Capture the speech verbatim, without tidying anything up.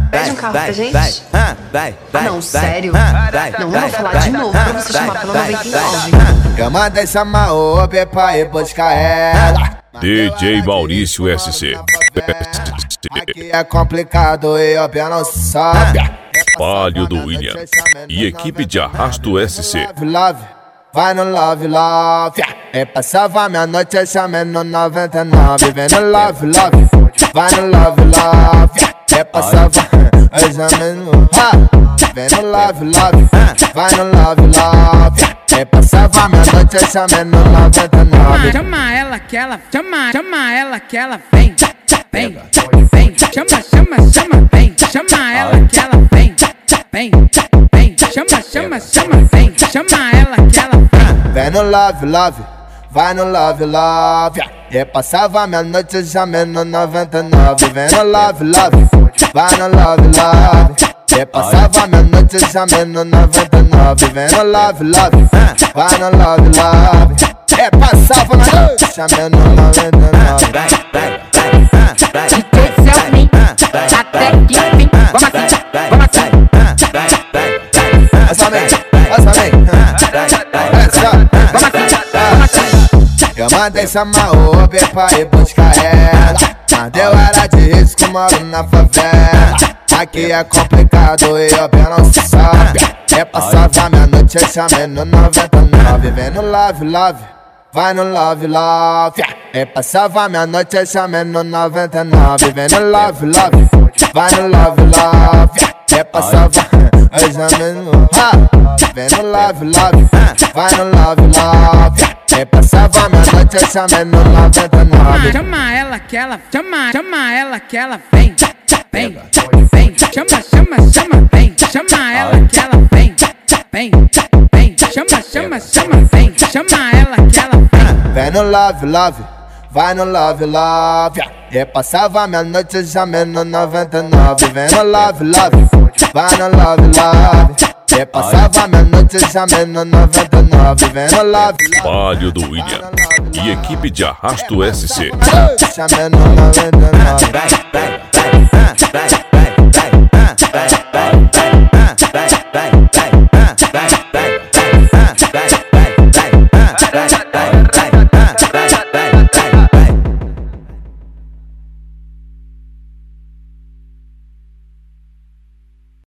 Pede um carro pra gente? Vai, vai, vai, Ah, não, sério? vai, Não, não vou falar de novo pra você chamar pela noventa e nove. Eu mandei chamar o Uber pra ir buscar ela. D J Maurício S C. Aqui é complicado e o pé não sobe. Palio do William e equipe de Arrasto S C. Love, love, vai no love, love. Eu passava minha noite chamando no noventa e nove. Vem no love, love, vai no love, love. Eu passava eu chamando, vem no love, love, vai no love, love. Eu passava minha noite chamando no noventa e nove. Chama ela que ela, chama, chama ela que ela vem, vem, vem, chama, chama, chama, vem, chama ela que ela vem, vem, vem, chama, chama, chama, vem, chama ela que ela vem. Vem no love, love, vai no love, love. Eu passava minha noite chamando no noventa e nove. Vem no love, love, vai no love, love. Eu passava minha noite chamando no noventa e nove. Vem no love, love, vai no love, love. Eu passava minha noite chamando no noventa e nove. D J Selmin, até que enfim. Vamos assim, vamos assim. Essa vem, essa vem. Vamos assim. Eu mandei chamar o Uber pra ir buscar ela. Mas eu era de risco, moro na favela. Aqui é complicado e o pé não se sobe. Eu passava minha noite chamando no noventa e nove. Vem no love, love, vai no love, love. Eu passava minha noite chamando no noventa e nove. Vem no love, love, vai no love, love. Eu passava eu chamando, vem no love, love, vai no love, love. Eu passava minha noite chamando no noventa e nove. Chama ela que ela, chama, chama ela que ela vem, vem, vem, chama, chama, chama, vem, chama ela que ela vem, vem, vem, chama, chama, chama, vem, chama ela que ela vem. Vem no love, love, vai no love, love. Eu passava minha noite chamando no noventa e nove. Vem no love, love, vai no love, love. Eu passava minha noite chamando no noventa e nove. Vem no love, Palio do William e equipe de Arrasto S C. chamando no noventa e nove. Vai, vai, vai, vai.